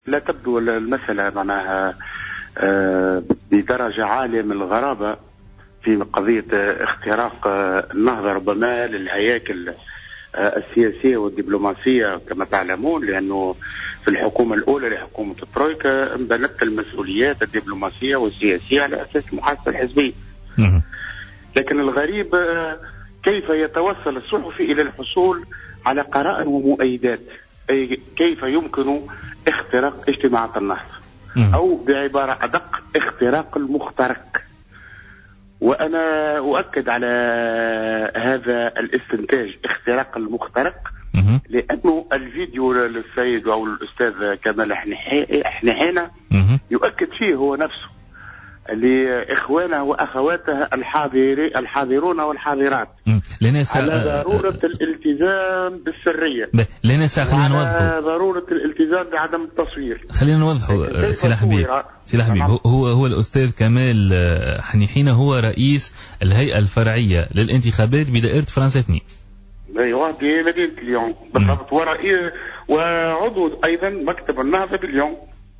لا تبدو المسألة معناها بدرجة عالية من الغرابة في قضية اختراق النهضة ربما للهياكل السياسية والدبلوماسية كما تعلمون، لأنه في الحكومة الأولى لحكومة الترويكا انبنت المسؤوليات الدبلوماسية والسياسية على أساس المحاسبة الحزبية. لكن الغريب كيف يتوصل الصحفي إلى الحصول على قرائن ومؤيدات، أي كيف يمكن اختراق اجتماعات النهضة، أو بعبارة أدق اختراق المخترق. وأنا أؤكد على هذا الاستنتاج اختراق المخترق، لأنه الفيديو للسيد أو الأستاذ كمال حنيحينة يؤكد فيه هو نفسه لإخوانه وأخواته الحاضرون والحاضرات على ضرورة الالتزام بالسرية، خلينا نوضحه ضرورة الالتزام بعدم التصوير. خلينا نوضحه سي الحبيب هو الأستاذ كمال حنيحينة هو رئيس الهيئة الفرعية للانتخابات بدائرة فرنسا 2. ايوه في مدينة ليون بالضبط، وعضو أيضا مكتب النهضة بالليون.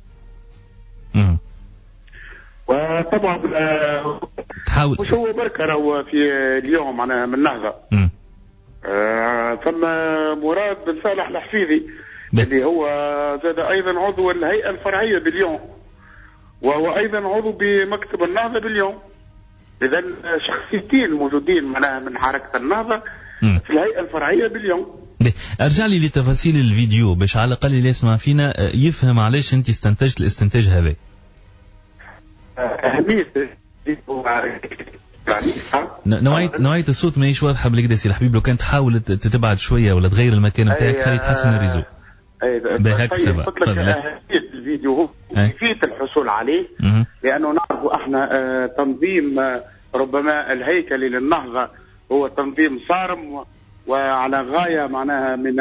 وطبعا مش هو بركة هو في اليوم أنا من النهضة. ثم مراد بن صالح الحفيظي اللي هو زاد أيضا عضو الهيئة الفرعية باليوم، وهو أيضا عضو بمكتب النهضة باليوم. إذا شخصيتين موجودين من حركة النهضة في الهيئة الفرعية باليوم. ارجع لي لتفاصيل الفيديو باش على الأقل اللي يسمع فينا يفهم علاش أنت استنتجت الاستنتاج هذا. نوعية الصوت ماهيش واضحة بالكدا سي الحبيب، لو كانت تحاول تبعد شوية ولا تغير المكان نتاعك خلي تحسن الريزو. بهاك السبب. قلت لك أهمية الفيديو كيفية الحصول عليه، لأنه نعرف احنا تنظيم ربما الهيكلي للنهضة هو تنظيم صارم وعلى غاية معناها من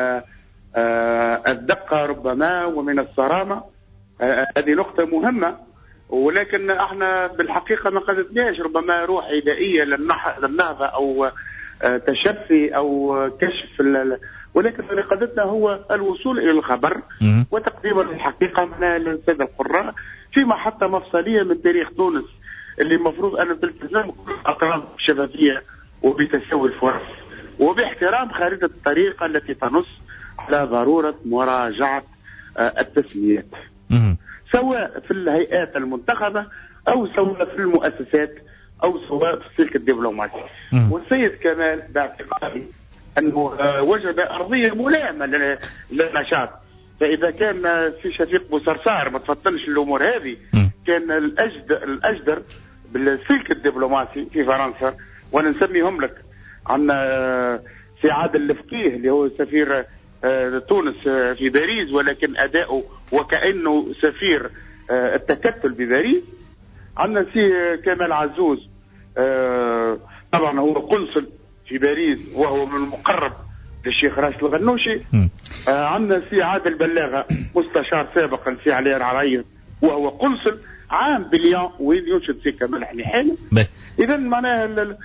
الدقة ربما ومن الصرامة. هذه نقطة مهمة، ولكن احنا بالحقيقة ما قصدناش ربما روح عدائية للنهضة او تشفي او كشف، ولكن اللي قصدنا هو الوصول الى الخبر وتقديم الحقيقة من للسادة القراء في محطة مفصلية من تاريخ تونس اللي المفروض ان تلتزم كل الاطراف بشفافية وبتساوي الفرص وباحترام خارطة الطريق التي تنص على ضرورة مراجعة التسميات، سواء في الهيئات المنتخبة أو سواء في المؤسسات أو سواء في السلك الدبلوماسي. والسيد كمال باعتقادي أنه وجد أرضية ملائمة للنشاط، فإذا كان في شفيق بوصرصار ما تفضلش الأمور هذه كان الأجدر بالسلك الدبلوماسي في فرنسا. وأنا نسميهم لك عندنا سي عادل الفقيه اللي هو سفير تونس في باريس، ولكن أداؤه وكأنه سفير التكتل بباريس. عندنا سي كمال عزوز طبعا هو قنصل في باريس وهو من المقرب للشيخ راشد الغنوشي. عندنا سي عادل بلاغة مستشار سابقا سي علي العرايس وهو قنصل عام بليون وينشد سي كمال حنيحينة. إذا معناها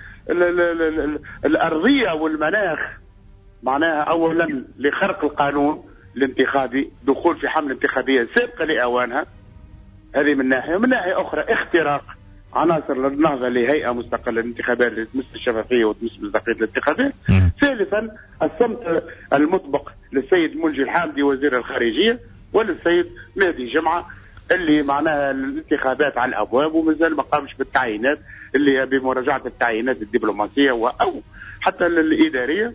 الأرضية والمناخ معناها أولا لخرق القانون الانتخابي، دخول في حملة انتخابية سابقة لأوانها، هذه من ناحية. من ناحية أخرى اختراق عناصر النهضة لهيئة مستقلة للانتخابات لتمس الشفافية وتمس مصداقية الانتخابات. ثالثا الصمت المطبق للسيد منجي الحامدي وزير الخارجية وللسيد مهدي جمعة اللي معناها الانتخابات على الأبواب ومازال ما قامش بالتعيينات اللي بمراجعة التعيينات الدبلوماسية أو حتى الإدارية.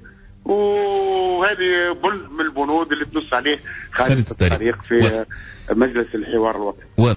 وهذه بند من البنود اللي تنص عليه خارطة الطريق في مجلس الحوار الوطني.